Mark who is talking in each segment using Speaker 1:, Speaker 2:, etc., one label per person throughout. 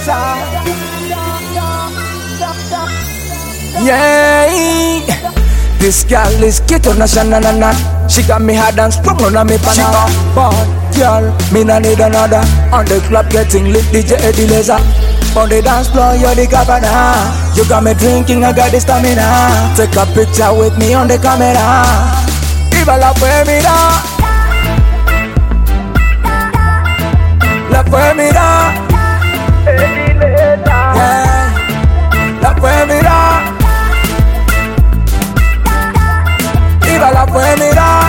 Speaker 1: Yeah, this girl is cute on a shanana. She got me hard and strong on a me banana. Bad girl, me no need another. On the club getting lit, DJ Eddie Laser. On the dance floor, you're the governor. You got me drinking, I got the stamina. Take a picture with me on the camera. Viva la femina. La femina. Yeah, la femina. Viva la femina.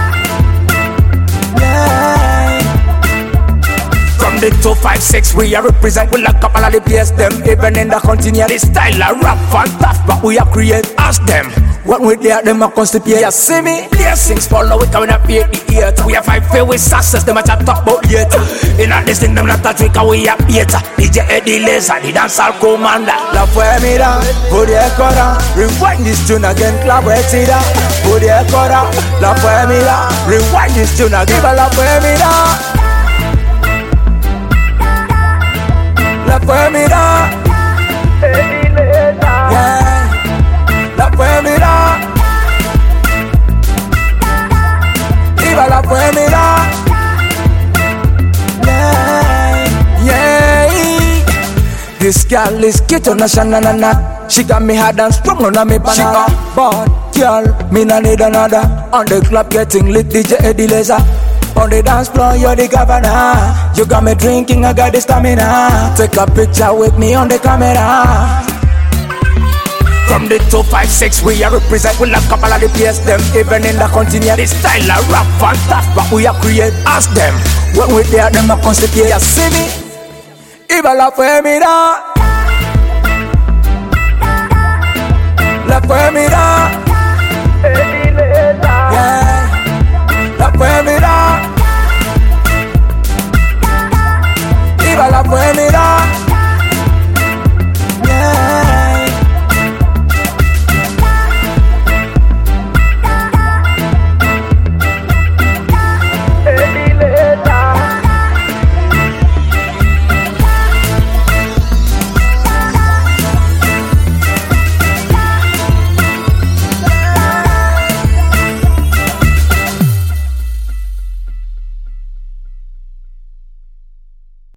Speaker 1: Yeah. From the 256 we are represent. We lock up all of the place them. Even in the continue the style of rap and tough, but we are create as them. When we there, them a constipate. You see me? Blessings follow we coming up here the earth. We have 5 fair with success, them a chat talk about yet. In a this thing, them not a trick, we are theater. DJ Eddie Laser, the dancehall commander. La femina, put the cora. Rewind this tune again, clap it tida. Put the cora. La femina, rewind this tune again. Viva la femina. La femina. Eddie Laser. Yeah. La femina. Viva la femina. Yeah, yeah. This girl is cute on a shanana. She got me hard and strong on a me banana. Bad girl, me no need another. On the club getting lit, DJ Eddie Laser. On the dance floor, you're the governor. You got me drinking, I got the stamina. Take a picture with me on the camera. From the 256 we are represent. We lock up all of the place them. Even in the continue the style of rap and tough, but we are create as them. When we there, them a constipate. You see me? Viva la femina. La femina. Yeah. La femina. Viva la femina.